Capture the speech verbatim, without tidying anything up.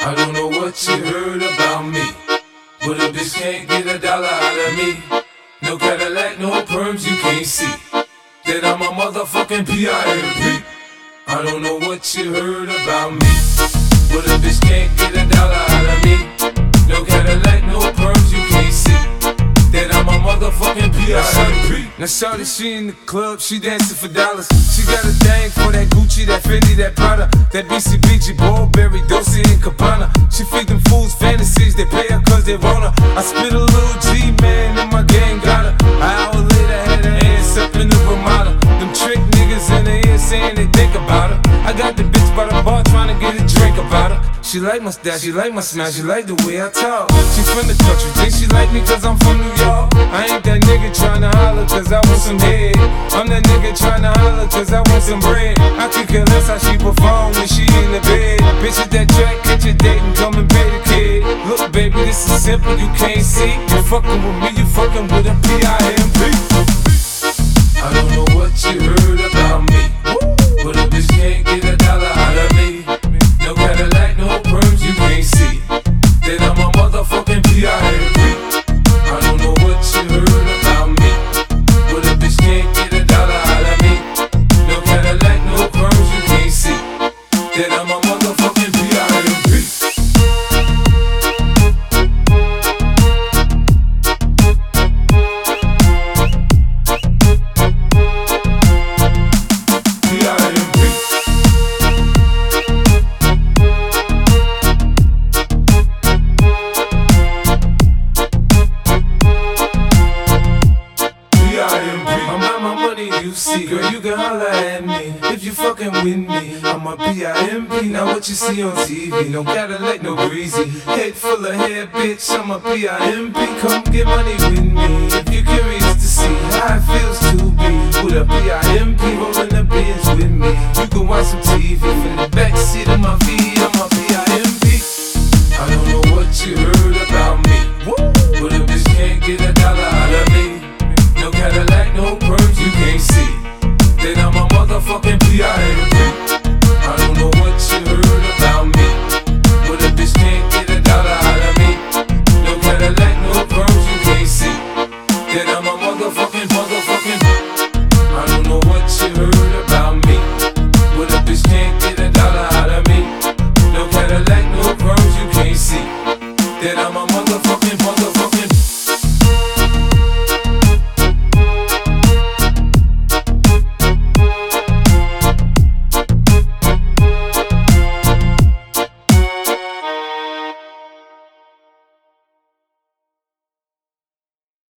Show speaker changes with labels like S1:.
S1: I don't know what you heard about me, but a bitch can't get a dollar out of me. No Cadillac, no perms, you can't see that I'm a motherfucking P I M P. I don't know what you heard about me, but a bitch can't get a dollar out of me. No Cadillac, no perms, you can't see that I'm a motherfucking P I M P. Now shawty, she in the club, she dancing for dollars. She got a thing for that Gucci, that Fendi, that Prada, that B C B G, Burberry, Dolce and Gabbana. She feed them fools fantasies, they pay her cause they want her. I spit a little G, man, and my gang got her. An hour later, had her ass up in the Ramada. Them trick niggas in the ear saying they think about her. I got the bitch by the bar trying to get a drink about her. She like my style, she like my smile, she like the way I talk. She from the country, think she like me cause I'm from New York. I ain't that nigga tryna holler cause I want some head. I'm that nigga tryna holler cause I want some bread. I could care less how she perform when she in the bed. Bitch at that track, catch a date and come and pay the kid. Look baby, this is simple, you can't see. You fucking with me, you fucking with a P I M P. I don't know what you heard about me, but a bitch can't get a dollar out of me. No Cadillac, no perms, you can't see that I'm a motherfucking P I M P. I don't know what you heard about me, but a bitch can't get a dollar out of me. No Cadillac, no perms, you can't see that I'm a motherfucking P I M P. You see, girl, you can holler at me if you fucking with me. I'm a P I M P, now what you see on T V. No Cadillac, no breezy, head full of hair, bitch. I'm a P I M P, come get money with me if you're curious to see how it feels to be with a P I M P rolling the bins with me. You can watch some T V from the backseat of my V. I'm a P I M P. I don't know what you heard about me, but a bitch can't get a dollar out of me. No Cadillac, no perms, you can't see that I'm a motherfucking P I M P. I don't know what you heard about me, but a bitch can't get a dollar out of me. No Cadillac, no perms, you can't see that I'm a motherfucking, motherfucking. I don't know what you heard about me, but a bitch can't get a dollar out of me. No Cadillac, no perms, you can't see that I'm a motherfucking, motherfucking.